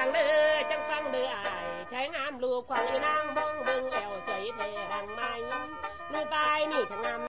งเด้อจังฟังเด้ออายใช้งามรูปของอีนางมองเบิ่งแอวสวยเทรังไม้รูปปลายนี่ช่างงาม